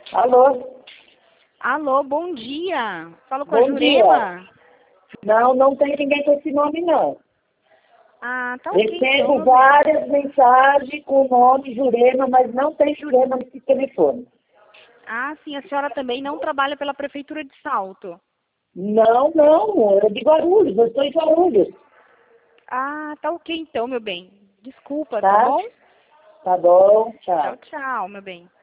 Alô? Alô, bom dia. Falo com a Bom dia. Jurema? Não, não tem ninguém com esse nome, não. Ah, tá ok, então, Recebo meu bem. várias mensagens com o nome Jurema, mas não tem Jurema nesse telefone. Ah, sim, a senhora também não trabalha pela Prefeitura de Salto. Não, não, é de Guarulhos, eu estou em Guarulhos. Ah, tá ok, então, meu bem. Desculpa, tá Tá? bom? Tá bom, Tchau, tchau. tchau, meu bem.